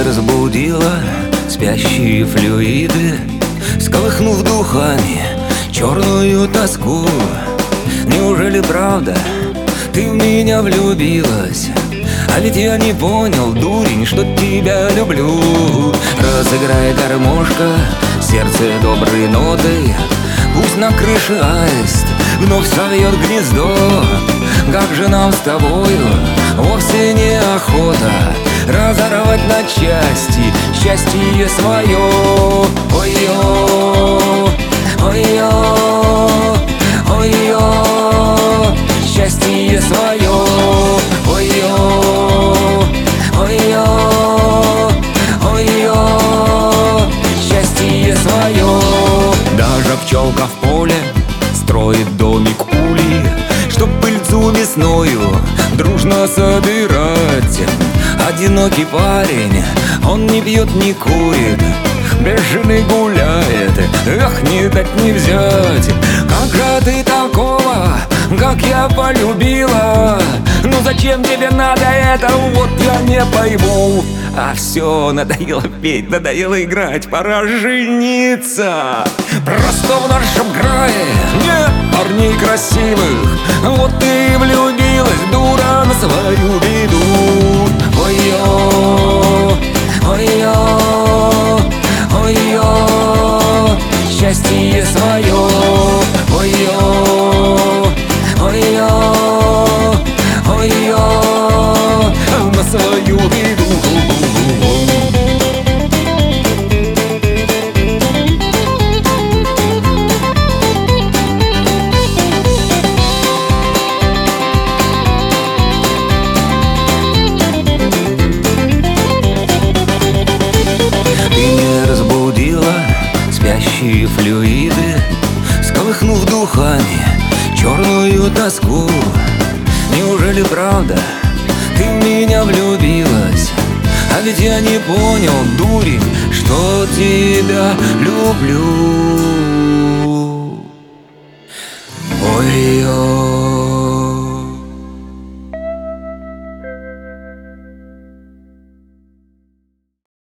не разбудила спящие флюиды, сколыхнув духами черную тоску. Неужели правда ты в меня влюбилась? А ведь я не понял, дурень, что тебя люблю. Разыграй, гармошка, сердце доброй ноты, пусть на крыше аист вновь совьет гнездо. Как же нам с тобою вовсе не охота разорвать на части счастье свое. Ой-ё, ой-ё, ой-ё, счастье свое. Ой-ё, ой-ё, ой-ё, счастье свое. Даже пчелка в поле строит домик ули, чтоб пыльцу мясною дружно собирать. Одинокий парень, он не пьет, не курит, без жены гуляет, эх, не дать не взять. Как же ты такого, как я полюбила? Ну зачем тебе надо это, вот я не пойму. А все, надоело петь, надоело играть, пора жениться. Просто в нашем крае нет парней красивых, вот ты и влюбилась, дура, на свою беду. Ой-ё, ой-ё, ой-ё, счастье свое. Ой-ё, ой-ё, ой-ё, на свою беду. Спящие флюиды, сколыхнув духами черную тоску. Неужели правда ты в меня влюбилась? А ведь я не понял, дурень, что тебя люблю.